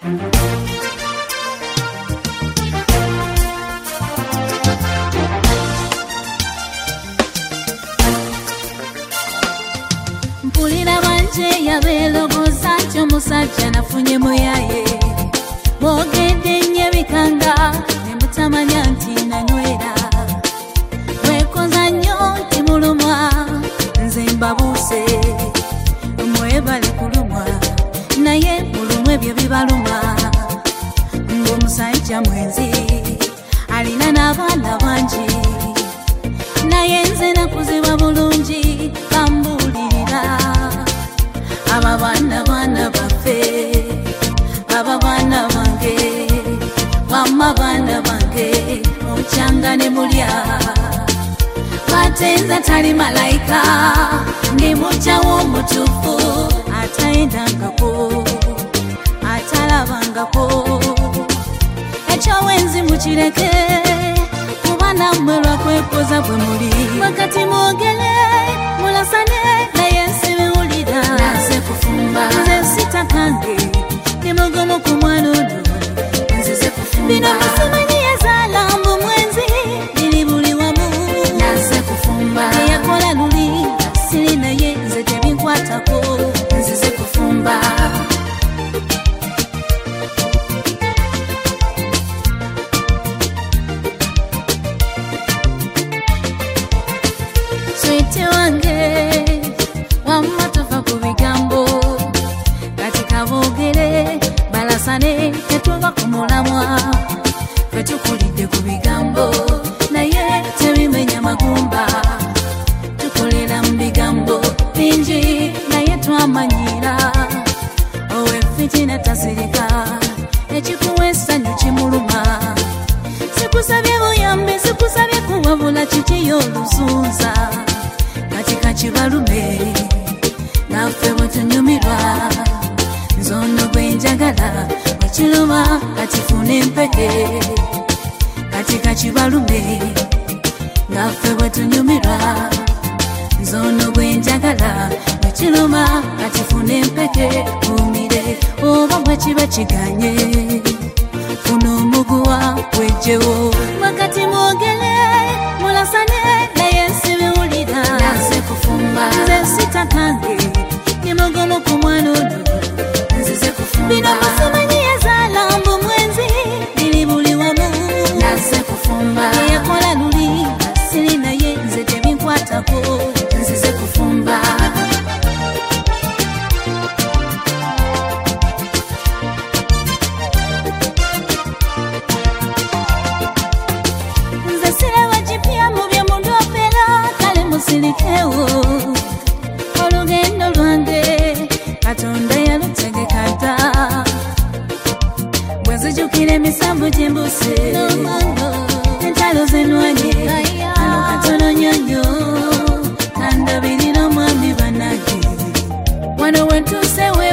Mpulira banje yabeelogoza nti omusajja nafunye muyaye mwogedde nnyo ebikanga ne mutamanya nti nanywera mwekoza nnyo nti mulumwa nze mbabuuse mwebale kulumwa naye mulumwa ebyo bibalumwa ng'omusajja mwenzi alina n'abaana bangi naye nze nakuzibwa bulungi bambuulirira aba baana baffe aba baana bange wamma baana bange mukyanga ne mulya batenza tali malayika ndi mujjawo omutuufu atayendangako atalabangako ekyowenzi mukireke kuba nammwe lwakwekoza bwe muli wakati mwogere mulasane naye nsibiwulira naze kufumba nze sitakange ni mugomo ku mwana ono nzize kufumba bino musimanyi yazaala mbu mwenzi biri buli wamu naze kufumba eyakola luli siri naye nze tebinkwatako nzize kufumba switi wange wamma tova ku bigambo katika boogere balasane tetuva ku mulamwa ffe tukulidde ku bigambo naye tebimenya magumba tukolera mu bigambo bingi naye twamanyira owefitina tasirika ekikuwa essanyu kimuluma sikusabye buyambi sikusabye kuwabula kikiyo olusunza katika kibalume naffe bwe tunyumirwa nzono gwe njagala ekiruma katifuna empeke katika kibalume naffe bwe tunyumirwa nzono gwe njagala ekiruma katifuna empeke kumire oba bwe kiba kiganye funa omuguwa wejjewo wakati mwogere mulasane naye nsibiwulira naze kufumba nze sitakange ni mugomo ku mwana ono nzize kufumba bino musimanyi yazaala mbu mwenzi biri buli wamu naze kufumba eyakola luli siri naye nze tebinkwatako nzize kufumba nze siraba jipya mu bye mundopera kale musirikewo olugendo lwange katonda yalutegeka dda bwe zijjukira emisanvu gyembuse entalo zenwanye kano katono nyonyo kandabirira omwami banage wano wentuuse